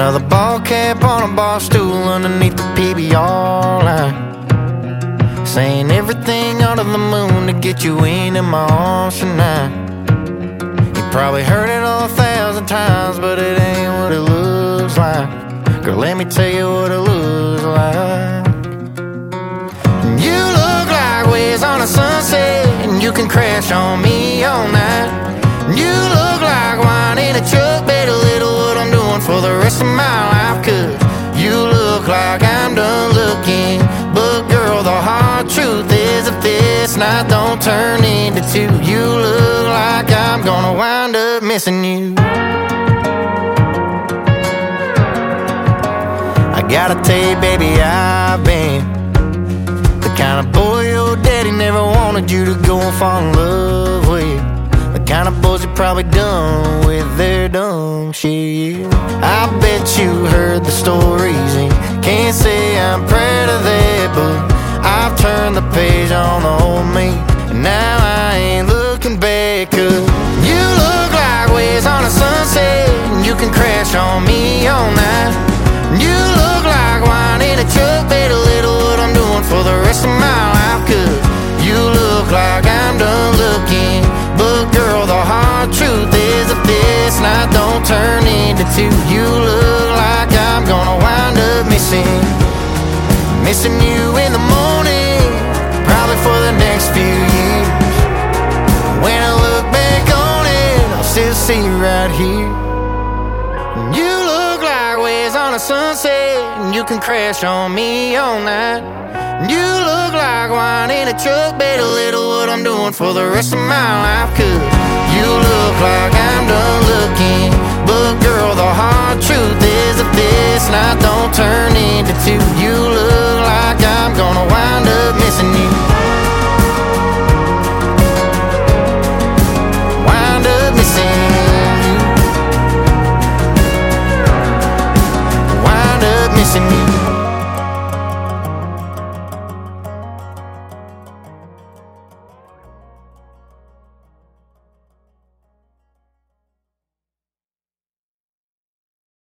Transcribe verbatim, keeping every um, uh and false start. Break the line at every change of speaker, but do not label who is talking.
Another ball cap on a bar stool underneath the P B R line, saying everything under the moon to get you into my arms tonight. You probably heard it a thousand times, but it ain't what it looks like. Girl, let me tell you what it looks like. You look like waves on a sunset, and you can crash on me all night. You look like wine in a truck, better little what I'm doing for the rest of my life. Cause you look like I'm done looking, but girl, the hard truth is if this night don't turn into two, you look like I'm gonna wind up missing you. I gotta tell you, baby, I've been the kind of boy your daddy never wanted you to go and fall in love with. The kind of boys you probably done with their dumb shit. I bet you heard the stories and can't say I'm proud of that, but I've turned the page on the old me, and now I ain't looking back. Cause you look like waves on a sunset, and you can crash on me all night. You look like wine in a truck, better little what I'm doing for the rest of my life. Cause you look like I'm done looking, but girl, the hard truth is if this night don't turn into two, you look like I'm gonna wind up missing Missing you in the morning, probably for the next few years. When I look back on it, I'll still see you right here. You look like waves on a sunset, and you can crash on me all night. You look like wine in a truck, better little what I'm doing for the rest of my life.